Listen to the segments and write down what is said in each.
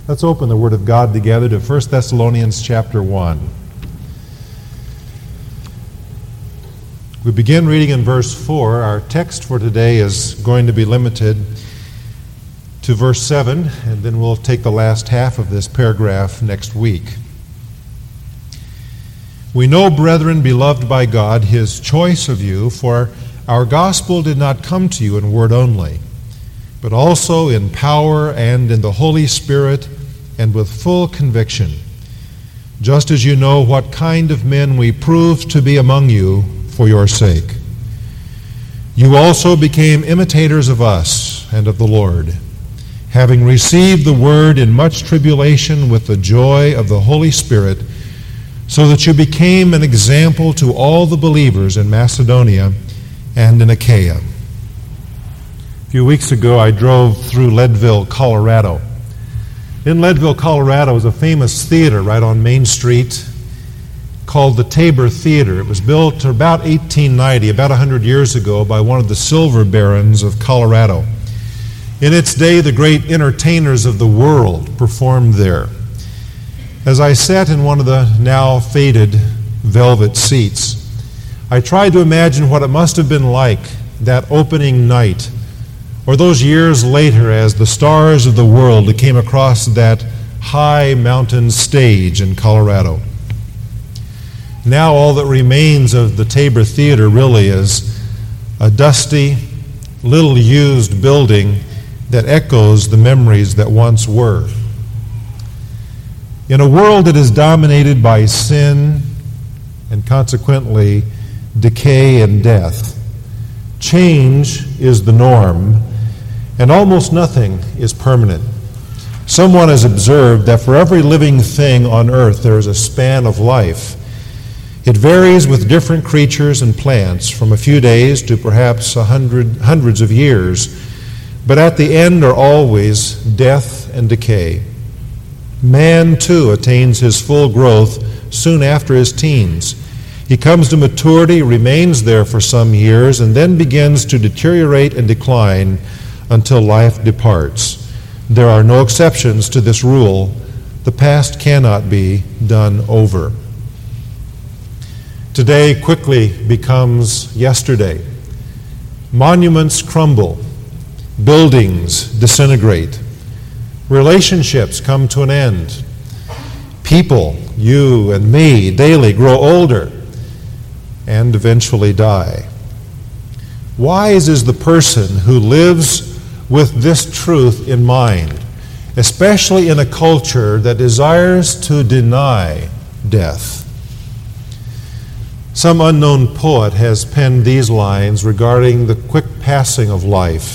Let's open the Word of God together to 1 Thessalonians chapter 1. We begin reading in verse 4. Our text for today is going to be limited to verse 7, and then we'll take the last half of this paragraph next week. We know, brethren, beloved by God, His choice of you, for our gospel did not come to you in word only, but also in power and in the Holy Spirit and with full conviction, just as you know what kind of men we proved to be among you for your sake. You also became imitators of us and of the Lord, having received the word in much tribulation with the joy of the Holy Spirit, so that you became an example to all the believers in Macedonia and in Achaia. A few weeks ago, I drove through Leadville, Colorado. In Leadville, Colorado is a famous theater right on Main Street called the Tabor Theater. It was built about 1890, about 100 years ago, by one of the silver barons of Colorado. In its day, the great entertainers of the world performed there. As I sat in one of the now faded velvet seats, I tried to imagine what it must have been like that opening night, or those years later as the stars of the world came across that high mountain stage in Colorado. Now all that remains of the Tabor Theater really is a dusty, little used building that echoes the memories that once were. In a world that is dominated by sin and consequently decay and death, change is the norm, and almost nothing is permanent. Someone has observed that for every living thing on earth there is a span of life. It varies with different creatures and plants from a few days to perhaps hundreds of years, but at the end are always death and decay. Man, too, attains his full growth soon after his teens. He comes to maturity, remains there for some years, and then begins to deteriorate and decline until life departs. There are no exceptions to this rule. The past cannot be done over. Today quickly becomes yesterday. Monuments crumble. Buildings disintegrate. Relationships come to an end. People, you and me, daily grow older and eventually die. Wise is the person who lives with this truth in mind, especially in a culture that desires to deny death. Some unknown poet has penned these lines regarding the quick passing of life.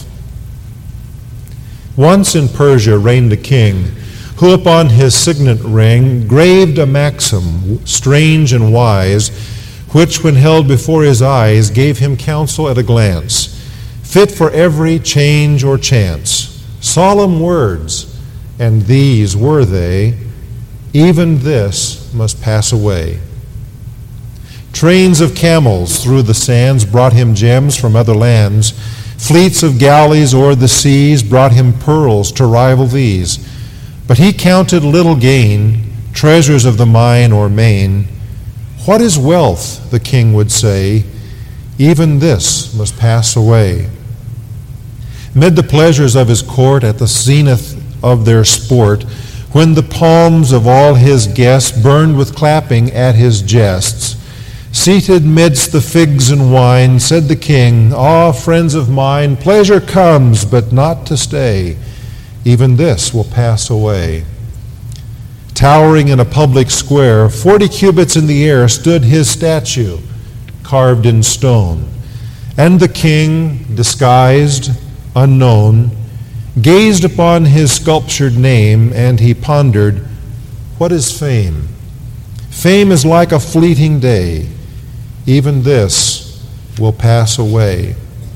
Once in Persia reigned a king who upon his signet ring graved a maxim, strange and wise, which when held before his eyes gave him counsel at a glance, fit for every change or chance. Solemn words, and these were they, even this must pass away. Trains of camels through the sands brought him gems from other lands. Fleets of galleys o'er the seas brought him pearls to rival these. But he counted little gain, treasures of the mine or main. What is wealth, the king would say, even this must pass away. Mid the pleasures of his court, at the zenith of their sport, when the palms of all his guests burned with clapping at his jests, seated midst the figs and wine, said the king, "Ah, friends of mine, pleasure comes, but not to stay. Even this will pass away." Towering in a public square, 40 cubits in the air, stood his statue, carved in stone. And the king, disguised, unknown, gazed upon his sculptured name, and he pondered, "What is fame? Fame is like a fleeting day. Even this will pass away."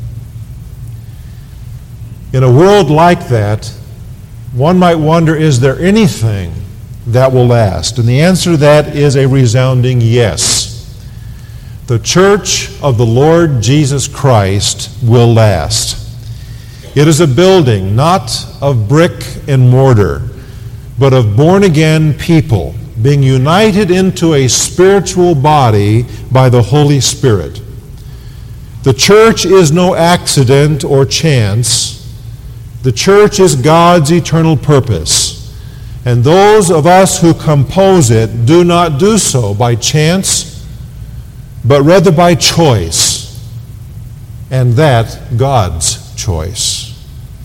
In a world like that, one might wonder, is there anything that will last? And the answer to that is a resounding yes. The church of the Lord Jesus Christ will last. It is a building not of brick and mortar, but of born-again people, being united into a spiritual body by the Holy Spirit. The church is no accident or chance. The church is God's eternal purpose. And those of us who compose it do not do so by chance, but rather by choice, and that God's choice.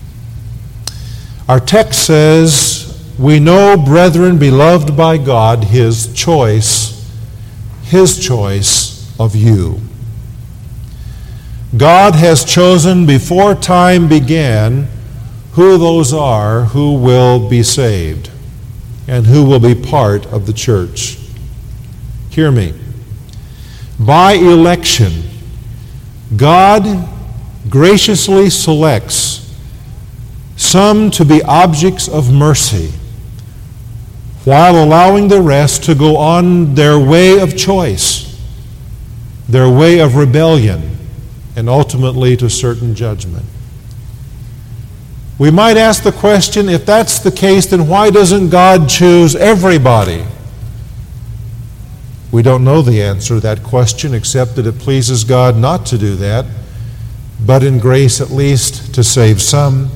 Our text says, "We know, brethren, beloved by God, His choice of you." God has chosen before time began who those are who will be saved and who will be part of the church. Hear me. By election, God graciously selects some to be objects of mercy, while allowing the rest to go on their way of choice, their way of rebellion, and ultimately to certain judgment. We might ask the question, if that's the case, then why doesn't God choose everybody? We don't know the answer to that question, except that it pleases God not to do that, but in grace at least to save some.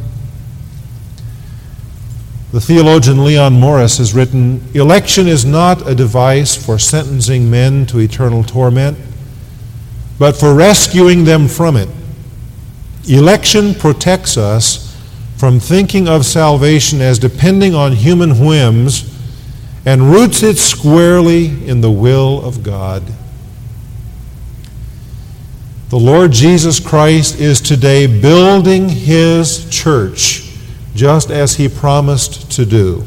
The theologian Leon Morris has written, "Election is not a device for sentencing men to eternal torment, but for rescuing them from it. Election protects us from thinking of salvation as depending on human whims and roots it squarely in the will of God." The Lord Jesus Christ is today building His church just as He promised to do.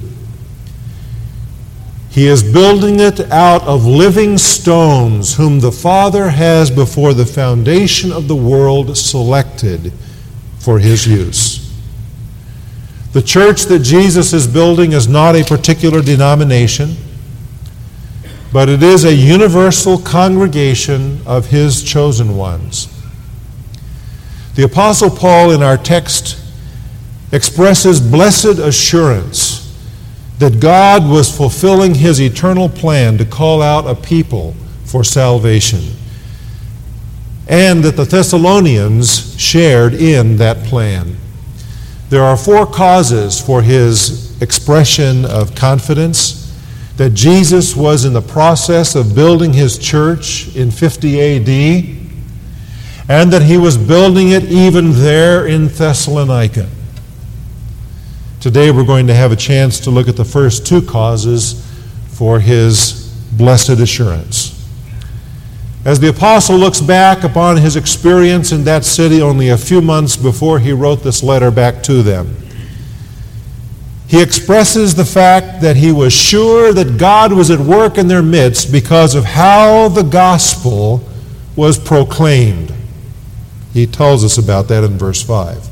He is building it out of living stones whom the Father has before the foundation of the world selected for His use. The church that Jesus is building is not a particular denomination, but it is a universal congregation of His chosen ones. The Apostle Paul in our text expresses blessed assurance that God was fulfilling His eternal plan to call out a people for salvation, and that the Thessalonians shared in that plan. There are 4 causes for his expression of confidence: that Jesus was in the process of building His church in 50 A.D., and that He was building it even there in Thessalonica. Today we're going to have a chance to look at the first 2 causes for his blessed assurance. As the apostle looks back upon his experience in that city only a few months before he wrote this letter back to them, he expresses the fact that he was sure that God was at work in their midst because of how the gospel was proclaimed. He tells us about that in verse 5.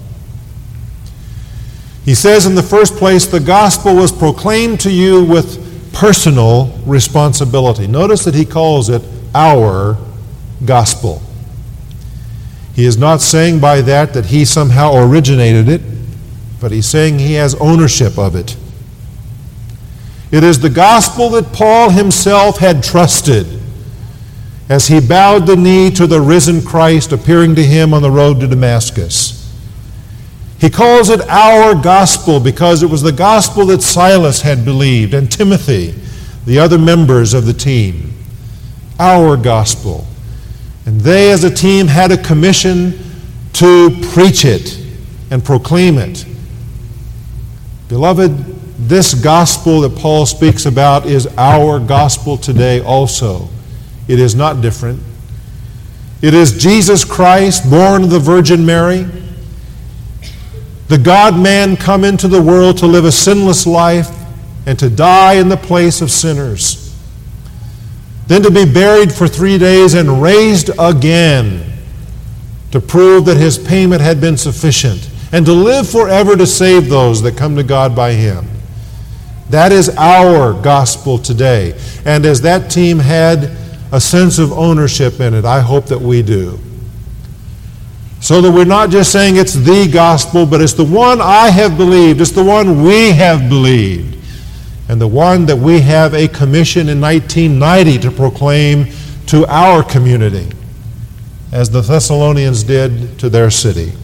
He says, in the first place, the gospel was proclaimed to you with personal responsibility. Notice that he calls it our gospel. He is not saying by that he somehow originated it, but he's saying he has ownership of it. It is the gospel that Paul himself had trusted as he bowed the knee to the risen Christ appearing to him on the road to Damascus. He calls it our gospel because it was the gospel that Silas had believed, and Timothy, the other members of the team. Our gospel. And they as a team had a commission to preach it and proclaim it. Beloved, this gospel that Paul speaks about is our gospel today also. It is not different. It is Jesus Christ, born of the Virgin Mary, the God-man come into the world to live a sinless life and to die in the place of sinners. Then to be buried for 3 days and raised again to prove that his payment had been sufficient, and to live forever to save those that come to God by him. That is our gospel today. And as that team had a sense of ownership in it, I hope that we do. So that we're not just saying it's the gospel, but it's the one I have believed. It's the one we have believed. and the one that we have a commission in 1990 to proclaim to our community, as the Thessalonians did to their city.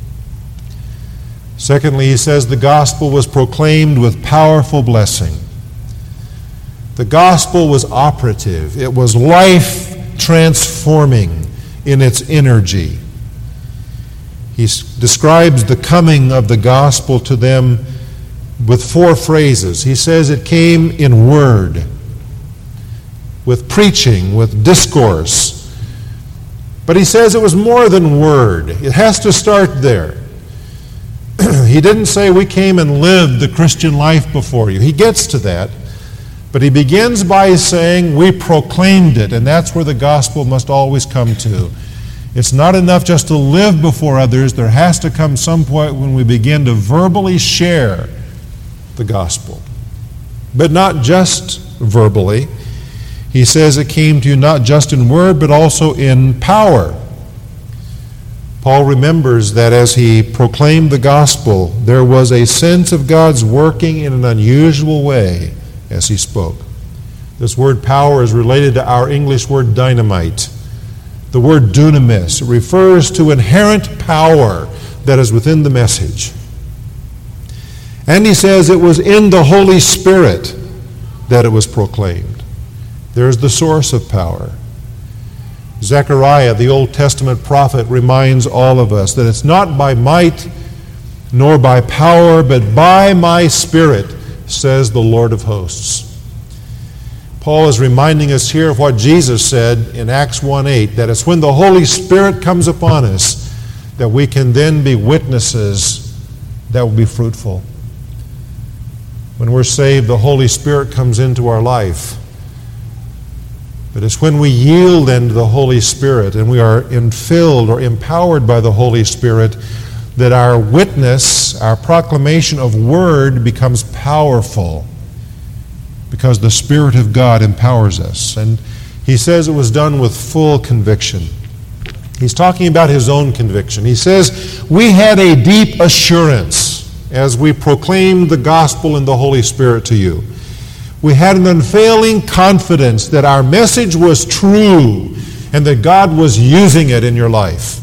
Secondly, he says the gospel was proclaimed with powerful blessing. The gospel was operative. It was life-transforming in its energy. He describes the coming of the gospel to them with 4 phrases. He says it came in word, with preaching, with discourse. But he says it was more than word. It has to start there. He didn't say we came and lived the Christian life before you. He gets to that. But he begins by saying we proclaimed it, and that's where the gospel must always come to. It's not enough just to live before others. There has to come some point when we begin to verbally share the gospel. But not just verbally. He says it came to you not just in word, but also in power. Paul remembers that as he proclaimed the gospel, there was a sense of God's working in an unusual way as he spoke. This word power is related to our English word dynamite. The word dunamis refers to inherent power that is within the message. And he says it was in the Holy Spirit that it was proclaimed. There's the source of power. Zechariah, the Old Testament prophet, reminds all of us that it's not by might nor by power, but by my Spirit, says the Lord of hosts. Paul is reminding us here of what Jesus said in Acts 1:8, that it's when the Holy Spirit comes upon us that we can then be witnesses that will be fruitful. When we're saved, the Holy Spirit comes into our life. But it's when we yield then to the Holy Spirit and we are infilled or empowered by the Holy Spirit that our witness, our proclamation of word becomes powerful, because the Spirit of God empowers us. And he says it was done with full conviction. He's talking about his own conviction. He says, we had a deep assurance as we proclaimed the gospel in the Holy Spirit to you. We had an unfailing confidence that our message was true and that God was using it in your life.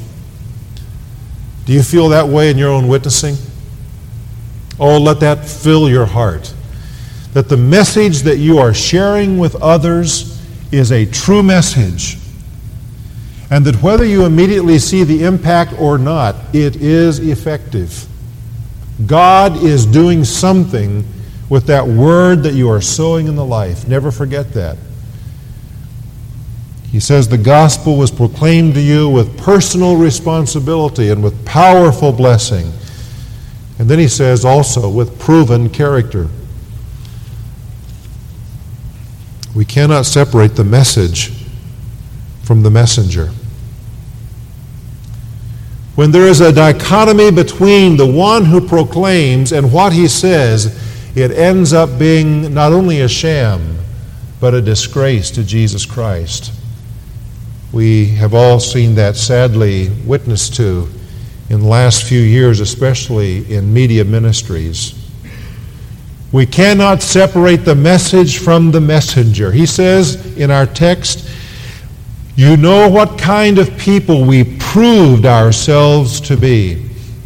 Do you feel that way in your own witnessing? Oh, let that fill your heart. That the message that you are sharing with others is a true message. And that whether you immediately see the impact or not, it is effective. God is doing something with that word that you are sowing in the life. Never forget that. He says the gospel was proclaimed to you with personal responsibility and with powerful blessing. And then he says also with proven character. We cannot separate the message from the messenger. When there is a dichotomy between the one who proclaims and what he says, it ends up being not only a sham, but a disgrace to Jesus Christ. We have all seen that sadly witnessed to in the last few years, especially in media ministries. We cannot separate the message from the messenger. He says in our text, you know what kind of people we proved ourselves to be.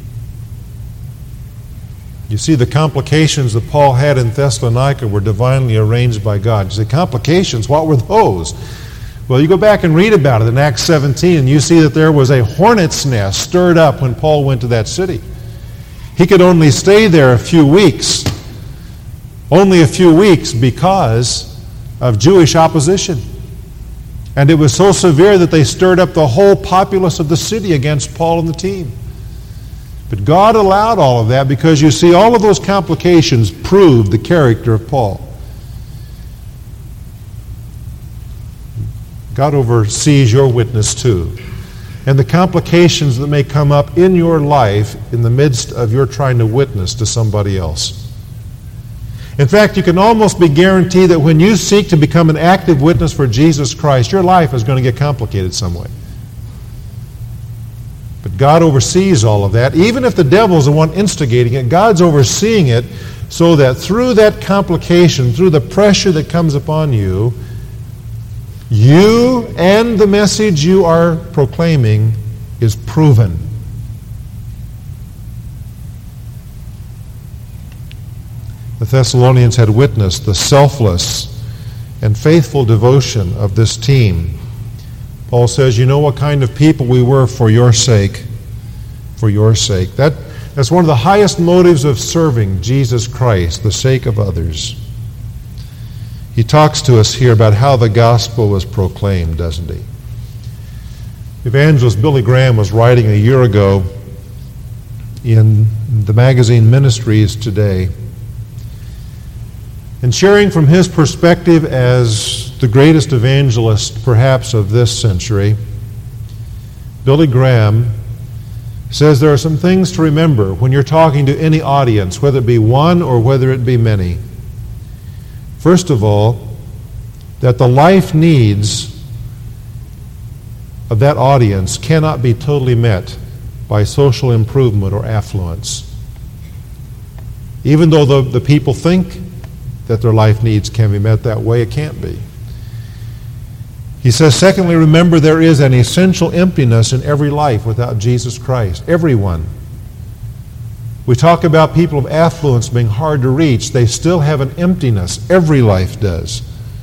You see, the complications that Paul had in Thessalonica were divinely arranged by God. You say, complications? What were those? Well, you go back and read about it in Acts 17, and you see that there was a hornet's nest stirred up when Paul went to that city. He could only stay there a few weeks. Only a few weeks because of Jewish opposition. And it was so severe that they stirred up the whole populace of the city against Paul and the team. But God allowed all of that because you see all of those complications proved the character of Paul. God oversees your witness too. And the complications that may come up in your life in the midst of your trying to witness to somebody else. In fact, you can almost be guaranteed that when you seek to become an active witness for Jesus Christ, your life is going to get complicated some way. But God oversees all of that. Even if the devil's the one instigating it, God's overseeing it so that through that complication, through the pressure that comes upon you, you and the message you are proclaiming is proven. The Thessalonians had witnessed the selfless and faithful devotion of this team. Paul says, you know what kind of people we were for your sake. For your sake. That's one of the highest motives of serving Jesus Christ, the sake of others. He talks to us here about how the gospel was proclaimed, doesn't he? Evangelist Billy Graham was writing a year ago in the magazine Ministries Today, and sharing from his perspective as the greatest evangelist perhaps of this century, Billy Graham says there are some things to remember when you're talking to any audience, whether it be one or whether it be many. First of all, that the life needs of that audience cannot be totally met by social improvement or affluence. Even though the people think that their life needs can be met that way, it can't be. He says, secondly, remember there is an essential emptiness in every life without Jesus Christ. Everyone. We talk about people of affluence being hard to reach. They still have an emptiness. Every life does.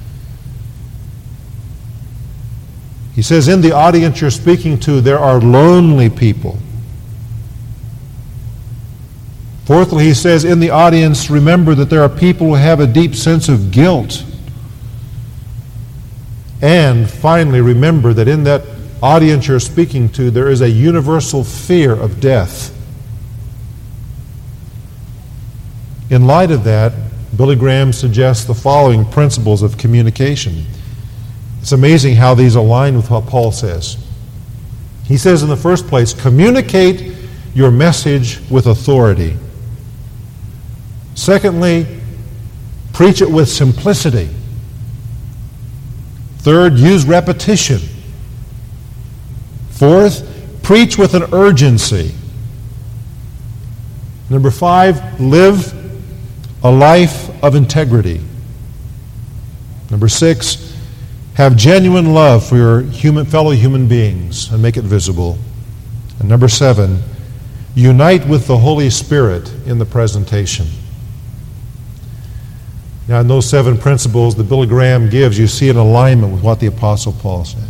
He says, in the audience you're speaking to, there are lonely people. Fourthly, he says, in the audience, remember that there are people who have a deep sense of guilt. And finally, remember that in that audience you're speaking to, there is a universal fear of death. In light of that, Billy Graham suggests the following principles of communication. It's amazing how these align with what Paul says. He says, in the first place, communicate your message with authority. Secondly, preach it with simplicity. Third, use repetition. Fourth, preach with an urgency. Number 5, live a life of integrity. Number 6, have genuine love for your fellow human beings and make it visible. And number 7, unite with the Holy Spirit in the presentation. Now, in those 7 principles that Billy Graham gives, you see an alignment with what the Apostle Paul said.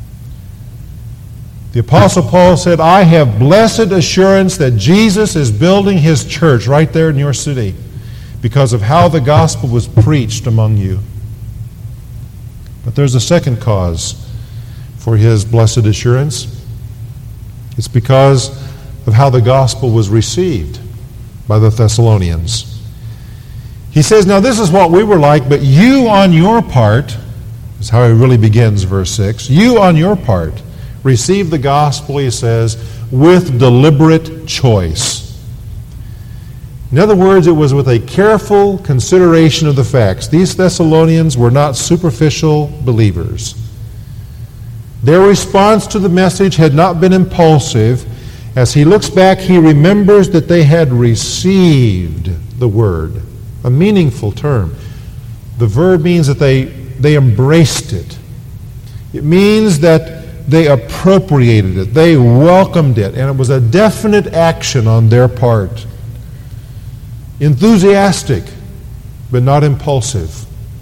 The Apostle Paul said, I have blessed assurance that Jesus is building his church right there in your city because of how the gospel was preached among you. But there's a second cause for his blessed assurance. It's because of how the gospel was received by the Thessalonians. He says, now this is what we were like, but you on your part, is how he really begins verse 6, you on your part received the gospel, he says, with deliberate choice. In other words, it was with a careful consideration of the facts. These Thessalonians were not superficial believers. Their response to the message had not been impulsive. As he looks back, he remembers that they had received the word. A meaningful term. The verb means that they embraced it. It means that they appropriated it. They welcomed it. And it was a definite action on their part. Enthusiastic, but not impulsive.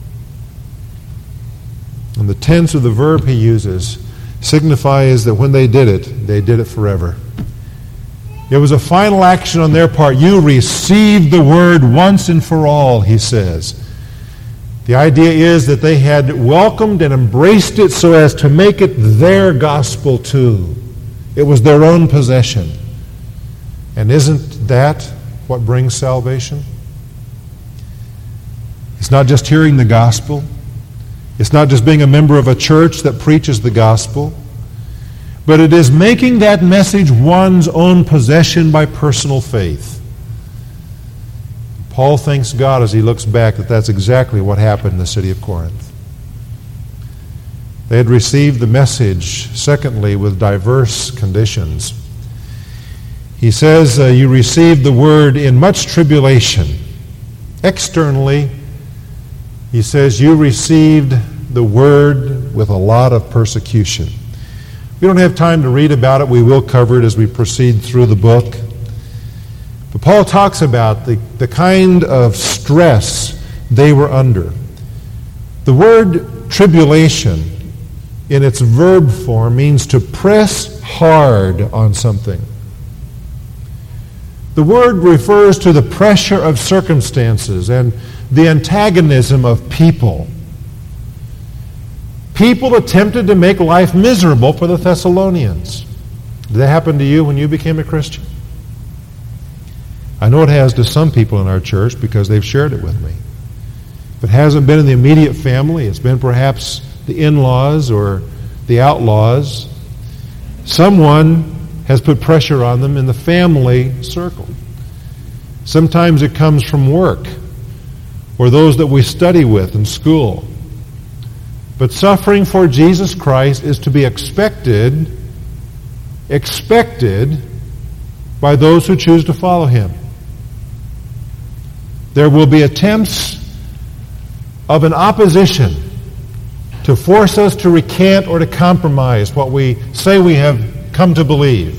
And the tense of the verb he uses signifies that when they did it forever. It was a final action on their part. You received the word once and for all, he says. The idea is that they had welcomed and embraced it so as to make it their gospel too. It was their own possession. And isn't that what brings salvation? It's not just hearing the gospel. It's not just being a member of a church that preaches the gospel. But it is making that message one's own possession by personal faith. Paul thanks God as he looks back that that's exactly what happened in the city of Corinth. They had received the message, secondly, with diverse conditions. He says, you received the word in much tribulation. Externally, he says, you received the word with a lot of persecution. We don't have time to read about it. We will cover it as we proceed through the book. But Paul talks about the kind of stress they were under. The word tribulation in its verb form means to press hard on something. The word refers to the pressure of circumstances and the antagonism of people. People attempted to make life miserable for the Thessalonians. Did that happen to you when you became a Christian? I know it has to some people in our church because they've shared it with me. If it hasn't been in the immediate family, it's been perhaps the in-laws or the outlaws. Someone has put pressure on them in the family circle. Sometimes it comes from work or those that we study with in school. But suffering for Jesus Christ is to be expected by those who choose to follow him. There will be attempts of an opposition to force us to recant or to compromise what we say we have come to believe.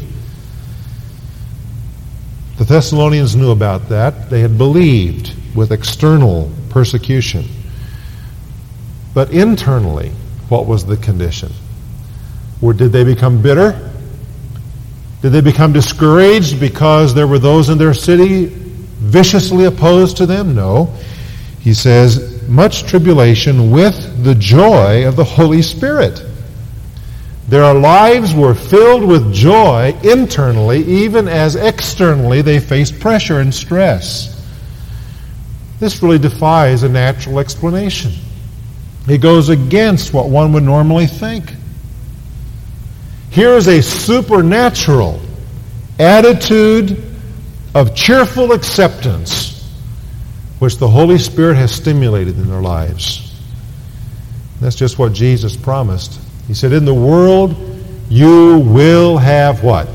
The Thessalonians knew about that. They had believed with external persecution. But internally, what was the condition? Or did they become bitter? Did they become discouraged because there were those in their city viciously opposed to them? No. He says, much tribulation with the joy of the Holy Spirit. Their lives were filled with joy internally, even as externally they faced pressure and stress. This really defies a natural explanation. It goes against what one would normally think. Here is a supernatural attitude of cheerful acceptance which the Holy Spirit has stimulated in their lives. That's just what Jesus promised. He said, in the world you will have what?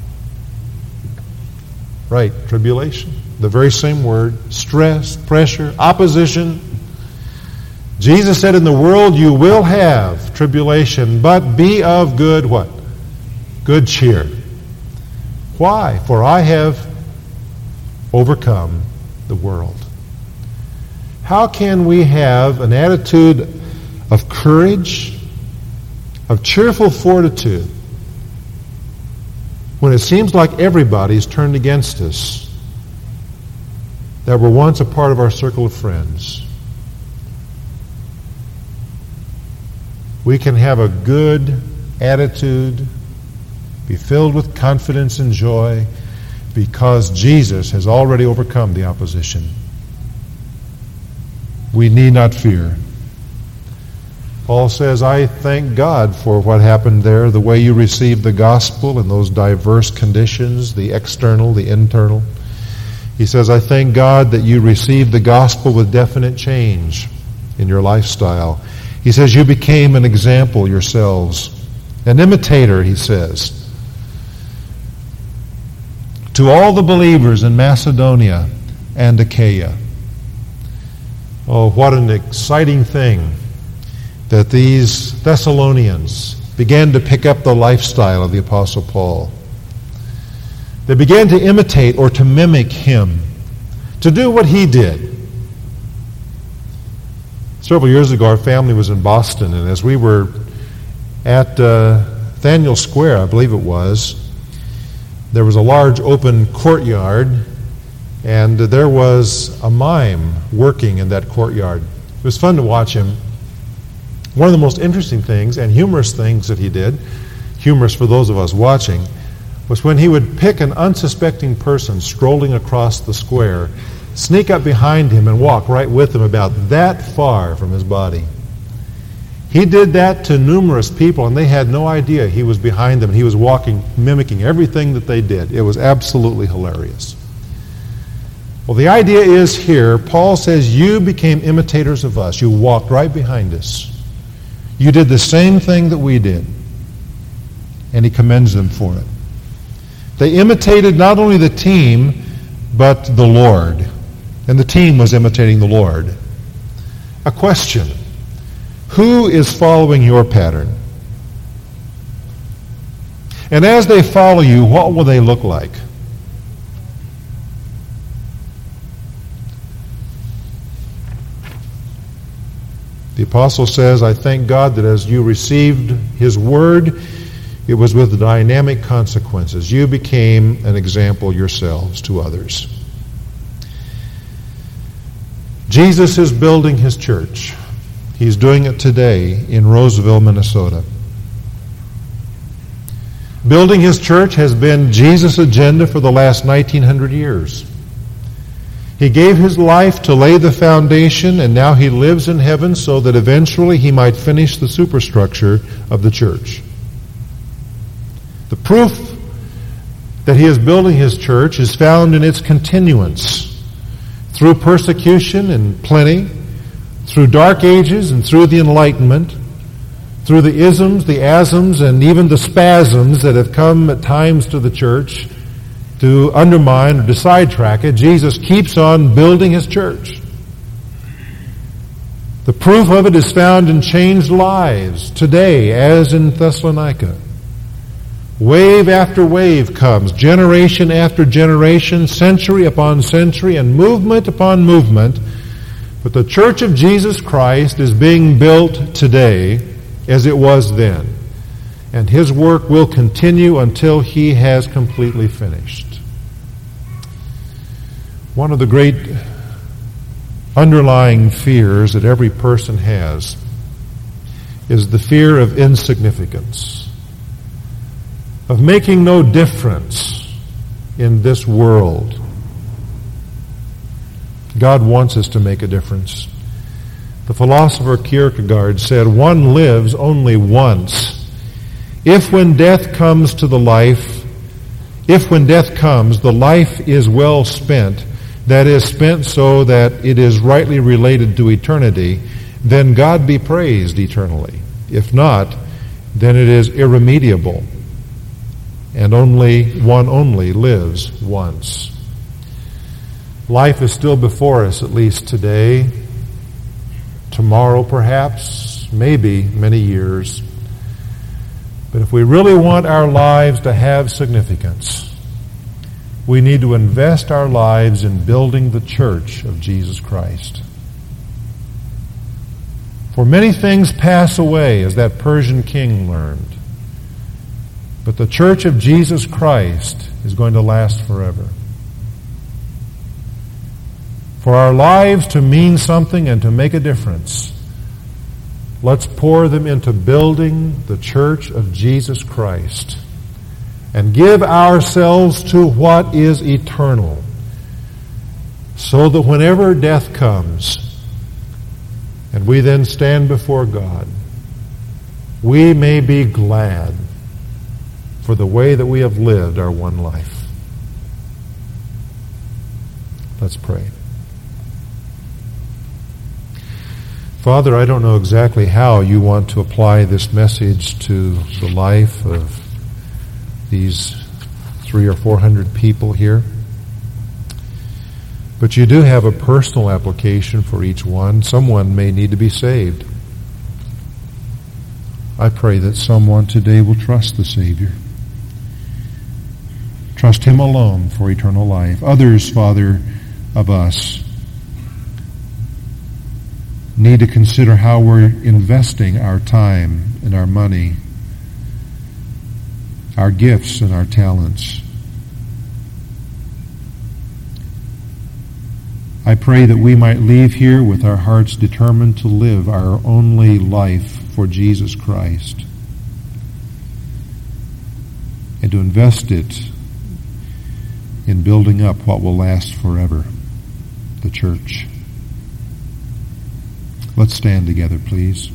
Right, tribulation. The very same word. Stress, pressure, opposition. Jesus said, in the world you will have tribulation, but be of good what? Good cheer. Why? For I have overcome the world. How can we have an attitude of courage, of cheerful fortitude, when it seems like everybody's turned against us that were once a part of our circle of friends? We can have a good attitude, be filled with confidence and joy, because Jesus has already overcome the opposition. We need not fear. Paul says, I thank God for what happened there, the way you received the gospel in those diverse conditions, the external, the internal. He says, I thank God that you received the gospel with definite change in your lifestyle. He says, you became an example yourselves, an imitator, he says, to all the believers in Macedonia and Achaia. Oh, what an exciting thing that these Thessalonians began to pick up the lifestyle of the Apostle Paul. They began to imitate or to mimic him, to do what he did. Several years ago, our family was in Boston, and as we were at Nathaniel Square, I believe it was, there was a large open courtyard, and there was a mime working in that courtyard. It was fun to watch him. One of the most interesting things and humorous things that he did, humorous for those of us watching, was when he would pick an unsuspecting person strolling across the square, sneak up behind him and walk right with him about that far from his body. He did that to numerous people, and they had no idea he was behind them. He was walking, mimicking everything that they did. It was absolutely hilarious. Well, the idea is here, Paul says, you became imitators of us. You walked right behind us. You did the same thing that we did. And he commends them for it. They imitated not only the team, but the Lord. and the team was imitating the Lord. A question: who is following your pattern? And as they follow you, what will they look like? The apostle says, I thank God that as you received his word, it was with dynamic consequences. You became an example yourselves to others. Jesus is building his church. He's doing it today in Roseville, Minnesota. Building his church has been Jesus' agenda for the last 1900 years. He gave his life to lay the foundation, and now he lives in heaven so that eventually he might finish the superstructure of the church. The proof that he is building his church is found in its continuance. Through persecution and plenty, through dark ages and through the Enlightenment, through the isms, the asms, and even the spasms that have come at times to the church to undermine or to sidetrack it, Jesus keeps on building his church. The proof of it is found in changed lives today, as in Thessalonica. Wave after wave comes, generation after generation, century upon century, and movement upon movement. But the Church of Jesus Christ is being built today as it was then. And his work will continue until he has completely finished. One of the great underlying fears that every person has is the fear of insignificance, of making no difference in this world. God wants us to make a difference. The philosopher Kierkegaard said, one lives only once. If when death comes, the life is well spent, that is, spent so that it is rightly related to eternity, then God be praised eternally. If not, then it is irremediable, and one only lives once. Life is still before us, at least today. Tomorrow, perhaps, maybe many years. But if we really want our lives to have significance, we need to invest our lives in building the church of Jesus Christ. For many things pass away, as that Persian king learned. But the church of Jesus Christ is going to last forever. For our lives to mean something and to make a difference, let's pour them into building the church of Jesus Christ and give ourselves to what is eternal, so that whenever death comes and we then stand before God, we may be glad for the way that we have lived our one life. Let's pray. Father, I don't know exactly how you want to apply this message to the life of these 300 or 400 people here. But you do have a personal application for each one. Someone may need to be saved. I pray that someone today will trust the Savior. Trust him alone for eternal life. Others, Father, of us need to consider how we're investing our time and our money, our gifts and our talents. I pray that we might leave here with our hearts determined to live our only life for Jesus Christ and to invest it in building up what will last forever, the church. Let's stand together, please.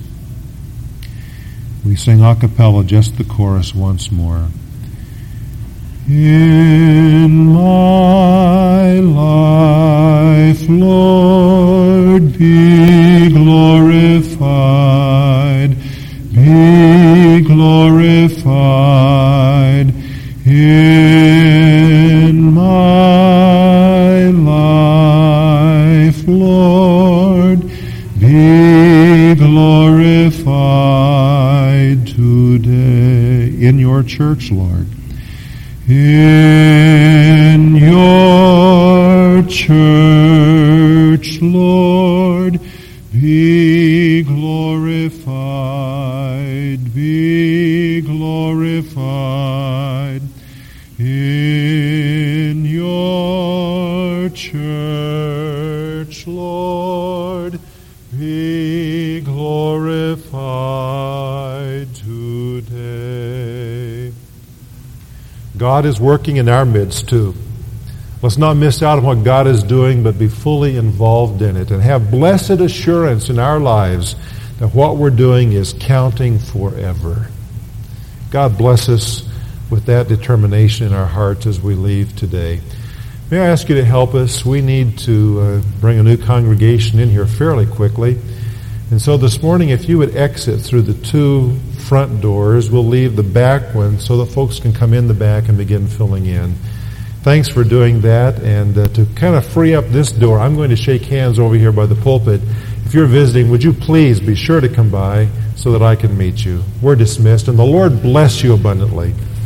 We sing a cappella, just the chorus once more. In my life, Lord, be glorified, be glorified. In my life, life, Lord, be glorified today in your church, Lord. In your church, Lord, be glorified, be glorified. In your church, Lord, be glorified today. God is working in our midst too. Let's not miss out on what God is doing, but be fully involved in it and have blessed assurance in our lives that what we're doing is counting forever. God bless us with that determination in our hearts as we leave today. May I ask you to help us? We need to bring a new congregation in here fairly quickly. And so this morning, if you would exit through the two front doors, we'll leave the back one so that folks can come in the back and begin filling in. Thanks for doing that. And to kind of free up this door, I'm going to shake hands over here by the pulpit. If you're visiting, would you please be sure to come by so that I can meet you? We're dismissed, and the Lord bless you abundantly.